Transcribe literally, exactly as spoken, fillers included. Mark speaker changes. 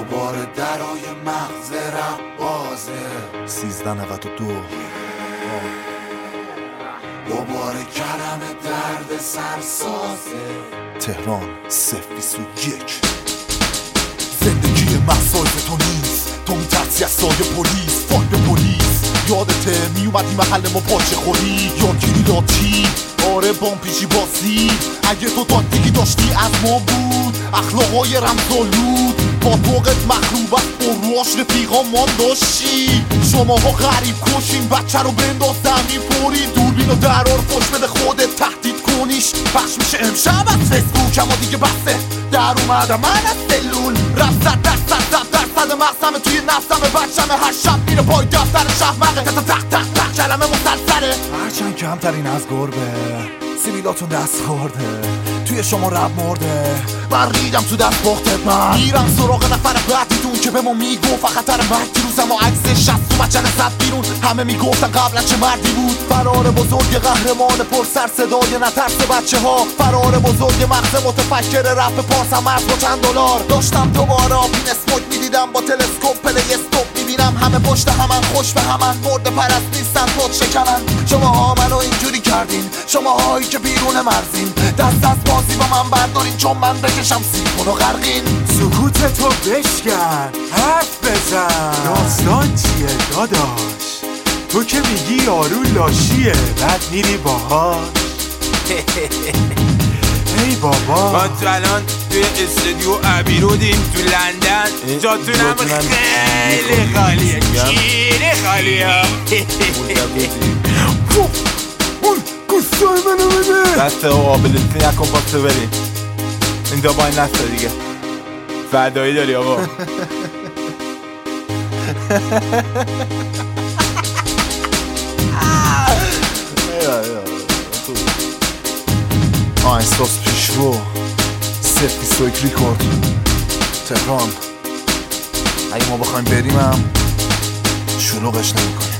Speaker 1: دوباره درای مغز رم بازه.
Speaker 2: سیزده نود و دو
Speaker 1: دوباره کلمه درد سرسازه.
Speaker 2: تهران صفر بیست و یک. زندگی مسایز تو نیست، تو میترسی از سایه پلیس. فاک به پلیس یادته میومدی محل ما پاچه خوری، یادگیری لاتی آره بام پیشی باسی. اگه تو تاکتیکی داشتی از ما بود، اخلاقای رمزالود با توقت مخروب است و رواش رفیقا ما داشتی. شماها غریب کشین بچه رو بنداز زمین پوری، دوربین و درار پشت بده خودت تهدید کنیش. پخش میشه امشب از فیسبوک اما دیگه بسته، در اومدم من از سلول رفت صد درصد صد درصد مغزمه توی نفسمه. بچمه هر شب میره پای دفتر شهمقه، تق تق تق تق کلمه مسلسله. هرچند کمترین از گربه سیبیلاتون دست خورده، توی شما رب مرده. من ریدم تو دست باختت، من میرم سراغ نفر بعدیتون که به ما میگفت خطر مرگ. دیروزم و عکس شست و بچن زد بیرون، همه میگفتن قبلا چه مردی بود. فرار بزرگ قهرمان پر سر صدای نترس بچه ها، فرار بزرگ مغز متفکر رپ پارس هم مرز با چند دلار. داشتم دوباره آبین اسموک میدیدم با تلسکوپ پلی استوپ میبینم همه پشت همن خوش به همن، مرد پرست نیستن خود شکنن. شما ها منو اینجوری کردین، شما هایی که بیرون مرزین، دست از بازی با من بردارین چون من بکشم سیفون و غرقین.
Speaker 3: سکوت تو بشکن، حرف بزن، داستان چیه داداش؟ تو که میگی یارو لاشیه بعد میری باهاش. ای بابا
Speaker 4: ما تو الان توی استودیو ابیرودیم تو لندن، جاتونم خیلی خالیه، خیلی خالیه.
Speaker 3: اون گوستای منو بده.
Speaker 4: دست قابلتی نکن پاسو بریم، این دو باید نسته دیگه. فردایی داری آقا.
Speaker 2: آهنگساز پیشرو صفر بیست و یک ریکورد تهران. اگه ما بخوایم بریم هم شلوغش نمیکنیم.